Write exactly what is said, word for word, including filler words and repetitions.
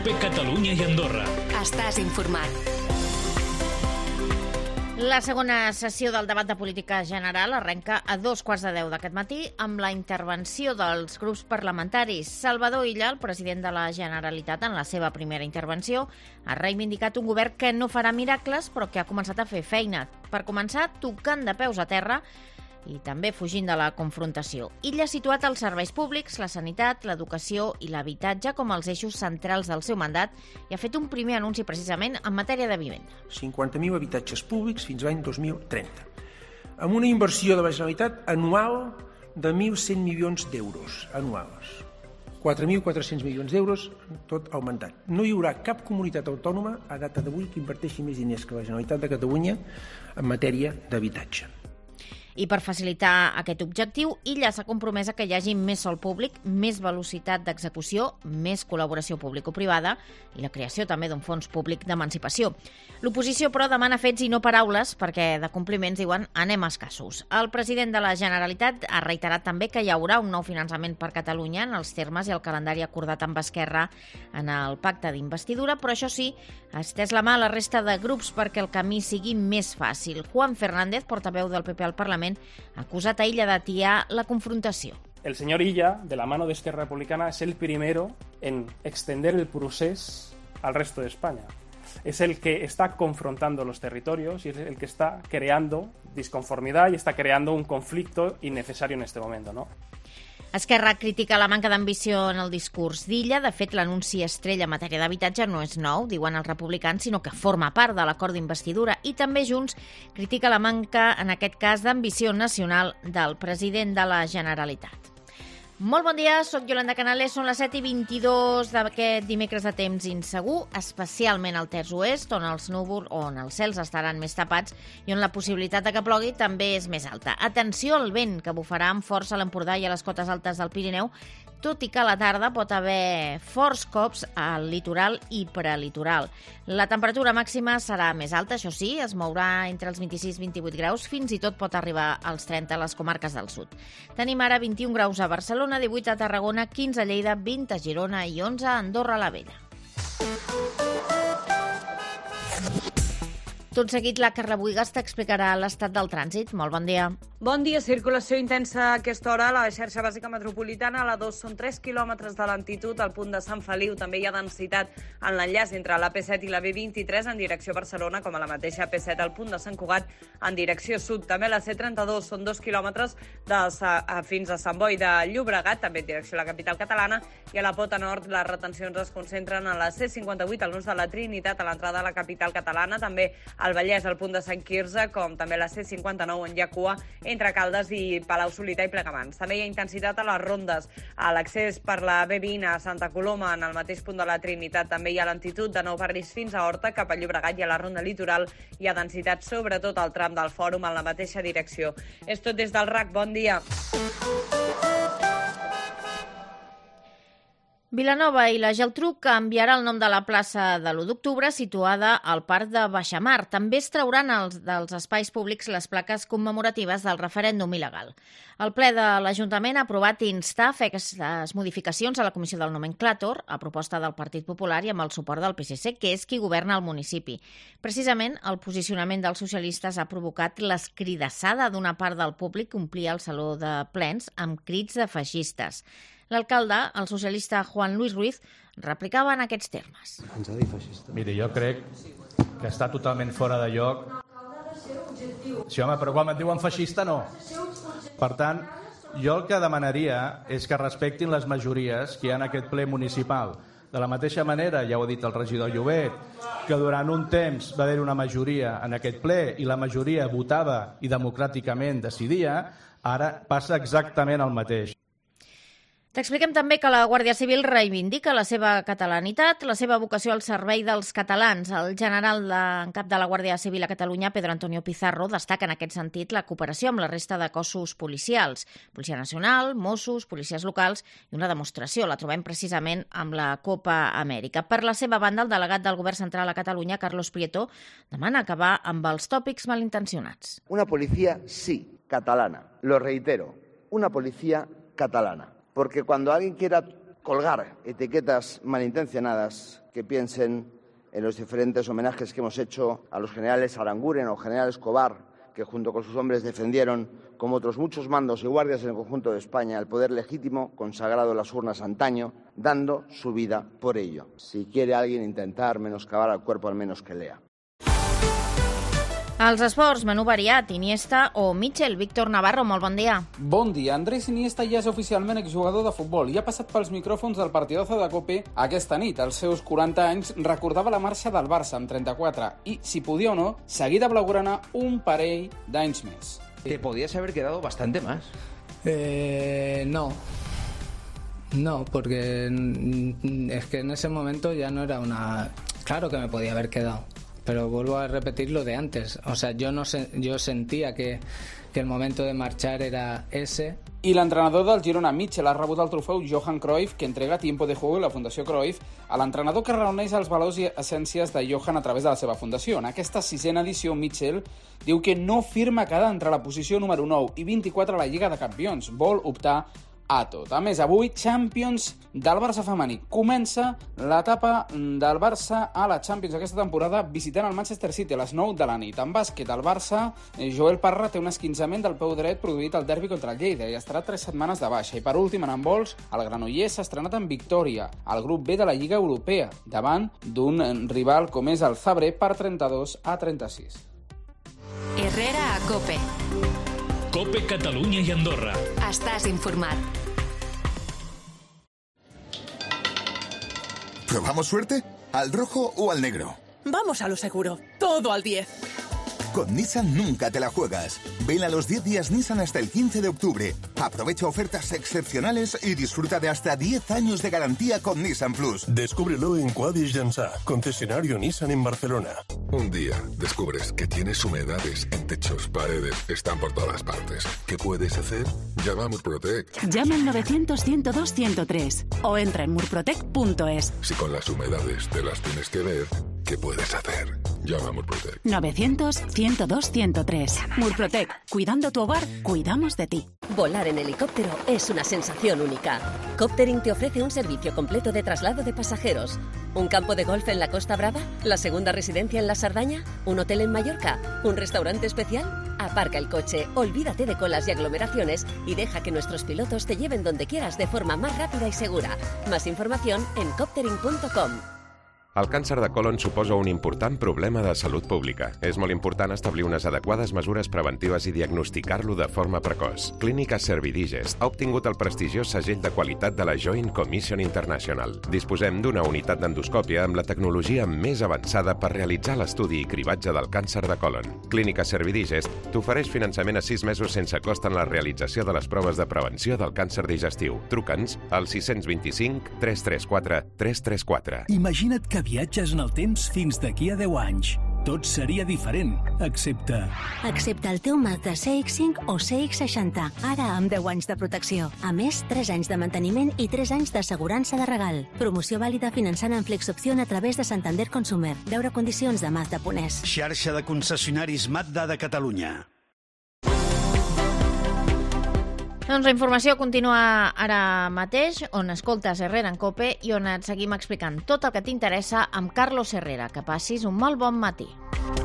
COPE Catalunya i Andorra. Estàs informat. La segona sessió del debat de política general arrenca a dos quarts de deu d'aquest matí amb la intervenció dels grups parlamentaris. Salvador Illa, el president de la Generalitat, en la seva primera intervenció, ha reivindicat un govern que no farà miracles, però que ha començat a fer feina. Per començar, tocant de peus a terra i també fugint de la confrontació. Illa ha situat els serveis públics, la sanitat, l'educació i l'habitatge com els eixos centrals del seu mandat i ha fet un primer anunci precisament en matèria de vivenda. cinquanta mil habitatges públics fins l'any dos mil trenta, amb una inversió de la Generalitat anual de mil cent milions d'euros anuals. quatre mil quatre-cents milions d'euros tot augmentat. No hi haurà cap comunitat autònoma a data d'avui que inverteixi més diners que la Generalitat de Catalunya en matèria d'habitatge. I per facilitar aquest objectiu, Illa s'ha compromès a que hi hagi més sòl públic, més velocitat d'execució, més col·laboració público-privada i la creació també d'un fons públic d'emancipació. L'oposició, però, demana fets i no paraules perquè de compliments, diuen, anem escassos. El president de la Generalitat ha reiterat també que hi haurà un nou finançament per Catalunya en els termes i el calendari acordat amb Esquerra en el pacte d'investidura, però això sí, ha estès la mà a la resta de grups perquè el camí sigui més fàcil. Juan Fernández, portaveu del P P al Parlament, ha acusat a Illa d'atiar la confrontació. El señor Illa, de la mano de Esquerra Republicana, es el primero en extender el procés al resto de España. Es el que está confrontando los territorios y es el que está creando disconformidad y está creando un conflicto innecesario en este momento, ¿no? Esquerra critica la manca d'ambició en el discurs d'Illa. De fet, l'anunci estrella en matèria d'habitatge no és nou, diuen els republicans, sinó que forma part de l'acord d'investidura. I també Junts critica la manca, en aquest cas, d'ambició nacional del president de la Generalitat. Molt bon dia, soc Yolanda Canales, són les set i vint-i-dos d'aquest dimecres de temps insegur, especialment al terç oest, on els núvols, on els cels estaran més tapats i on la possibilitat de que plogui també és més alta. Atenció al vent, que bufarà amb força a l'Empordà i a les cotes altes del Pirineu, tot i que a la tarda pot haver forts cops al litoral i prelitoral. La temperatura màxima serà més alta, això sí, es mourà entre els vint-i-sis i vint-i-vuit graus, fins i tot pot arribar als trenta a les comarques del sud. Tenim ara vint-i-un graus a Barcelona, divuit a Tarragona, quinze a Lleida, vint a Girona i onze a Andorra la Vella. Tot seguit, la Carla Buigas t'explicarà l'estat del trànsit. Molt bon dia. Bon dia. Circulació intensa a aquesta hora a la xarxa bàsica metropolitana. A la dos són tres quilòmetres de lentitud. Al punt de Sant Feliu també hi ha densitat en l'enllaç entre la P set i la B vint-i-tres en direcció a Barcelona, com a la mateixa P set al punt de Sant Cugat en direcció sud. També a la C trenta-dos són dos quilòmetres de, fins a Sant Boi de Llobregat, també en direcció a la capital catalana. I a la Pota Nord les retencions es concentren a la C cinquanta-vuit, al nus de la Trinitat, a l'entrada a la capital catalana. També al Vallès, al punt de Sant Quirze, com també la C cinquanta-nou en hi ha cua entre Caldes i Palau-solità i Plegamans. També hi ha intensitat a les rondes. A l'accés per la B vint a Santa Coloma, en el mateix punt de la Trinitat, també hi ha lentitud de Nou Barris fins a Horta, cap a Llobregat i a la ronda litoral hi ha densitat, sobretot al tram del Fòrum, en la mateixa direcció. És tot des del R A C. Bon dia. Vilanova i la Geltrú canviarà el nom de la plaça de l'u d'octubre situada al Parc de Baixamar. També es trauran els, dels espais públics les plaques commemoratives del referèndum il·legal. El ple de l'Ajuntament ha aprovat instar a fer aquestes modificacions a la Comissió del Nomenclàtor, a proposta del Partit Popular i amb el suport del P S C, que és qui governa el municipi. Precisament, el posicionament dels socialistes ha provocat l'escridassada d'una part del públic que omplia el saló de plens amb crits de feixistes. L'alcalde, el socialista Juan Luis Ruiz, replicava en aquests termes. Ens ha dit feixista. Miri, jo crec que està totalment fora de lloc. Sí, home, però quan et diuen feixista, no. Per tant, jo el que demanaria és que respectin les majories que hi ha en aquest ple municipal. De la mateixa manera, ja ho ha dit el regidor Llobet, que durant un temps va haver una majoria en aquest ple i la majoria votava i democràticament decidia, ara passa exactament el mateix. T'expliquem també que la Guàrdia Civil reivindica la seva catalanitat, la seva vocació al servei dels catalans. El general en cap de la Guàrdia Civil a Catalunya, Pedro Antonio Pizarro, destaca en aquest sentit la cooperació amb la resta de cossos policials, Policia Nacional, Mossos, policies locals i una demostració. La trobem precisament amb la Copa Amèrica. Per la seva banda, el delegat del Govern Central a Catalunya, Carlos Prieto, demana acabar amb els tòpics malintencionats. Una policía sí, catalana. Lo reitero, una policía catalana. Porque cuando alguien quiera colgar etiquetas malintencionadas que piensen en los diferentes homenajes que hemos hecho a los generales Aranguren o general Escobar, que junto con sus hombres defendieron, como otros muchos mandos y guardias en el conjunto de España, el poder legítimo consagrado en las urnas antaño, dando su vida por ello. Si quiere alguien intentar menoscabar al cuerpo, al menos que lea. Els esports, menú variat, Iniesta o Mitchell. Víctor Navarro, molt bon dia. Bon dia. Andrés Iniesta ja és oficialment exjugador de futbol i ha passat pels micròfons del partidazo de COPE aquesta nit. Als seus quaranta anys recordava la marxa del Barça amb trenta-quatre i, si podia o no, seguir de blaugrana un parell d'anys més. ¿Te podías haber quedado bastante más? Eh, no. No, porque es que en ese momento ya no era una... Claro que me podía haber quedado. Pero vuelvo a repetir lo de antes. O sea, yo no sé, yo sentía que, que el momento de marchar era ese. I l'entrenador del Girona, Mitchell, ha rebut el trofeu Johan Cruyff, que entrega Tiempo de Juego i la Fundació Cruyff a l'entrenador que reuneix els valors i essències de Johan a través de la seva fundació. En aquesta sisena edició, Mitchell diu que no firma quedar entre la posició número nou i vint-i-quatre a la Lliga de Campions. Vol optar a tot. A més, avui, Champions del Barça femení. Comença l'etapa del Barça a la Champions aquesta temporada visitant el Manchester City a les nou de la nit. En bàsquet, el Barça, Joel Parra té un esquinçament del peu dret produït al derbi contra el Lleida i estarà tres setmanes de baixa. I per últim, en handbols, el Granollers s'ha estrenat en victòria al grup B de la Lliga Europea, davant d'un rival com és el Zabre per trenta-dos a trenta-sis. Herrera a COPE. COPE Catalunya i Andorra. Estàs informat. ¿Probamos suerte? ¿Al rojo o al negro? Vamos a lo seguro. Todo al diez. Con Nissan nunca te la juegas. Ven a los diez días Nissan hasta el quince de octubre. Aprovecha ofertas excepcionales y disfruta de hasta diez años de garantía con Nissan Plus. Descúbrelo en Quadis Llançà, concesionario Nissan en Barcelona. Un día descubres que tienes humedades en techos, paredes, están por todas partes. ¿Qué puedes hacer? Llama a Murprotec. Llama al novecientos, ciento dos, ciento tres o entra en murprotec punto es. Si con las humedades te las tienes que ver, ¿qué puedes hacer? Llama a Murprotec. novecientos, ciento dos, ciento tres. Murprotec. Cuidando tu hogar, cuidamos de ti. Volar en helicóptero es una sensación única. Coptering te ofrece un servicio completo de traslado de pasajeros. ¿Un campo de golf en la Costa Brava? ¿La segunda residencia en la Sardaña? ¿Un hotel en Mallorca? ¿Un restaurante especial? Aparca el coche, olvídate de colas y aglomeraciones y deja que nuestros pilotos te lleven donde quieras de forma más rápida y segura. Más información en coptering punto com. El càncer de colon suposa un important problema de salut pública. És molt important establir unes adequades mesures preventives i diagnosticar-lo de forma precoç. Clínica Servidigest ha obtingut el prestigiós segell de qualitat de la Joint Commission International. Disposem d'una unitat d'endoscòpia amb la tecnologia més avançada per realitzar l'estudi i cribatge del càncer de colon. Clínica Servidigest t'ofereix finançament a sis mesos sense cost en la realització de les proves de prevenció del càncer digestiu. Truca'ns al sis dos cinc, tres tres quatre, tres tres quatre. Imagina't que viatges en el temps fins d'aquí a deu anys. Tot seria diferent, excepte... Excepte el teu Mazda C X cinc o C X seixanta, ara amb deu anys de protecció. A més, tres anys de manteniment i tres anys d'assegurança de regal. Promoció vàlida finançant en Flexopción a través de Santander Consumer. Veure condicions de Mazda Ponès. Xarxa de concessionaris Mazda de Catalunya. Doncs la informació continua ara mateix, on escoltes Herrera en COPE i on et seguim explicant tot el que t'interessa amb Carlos Herrera. Que passis un molt bon matí.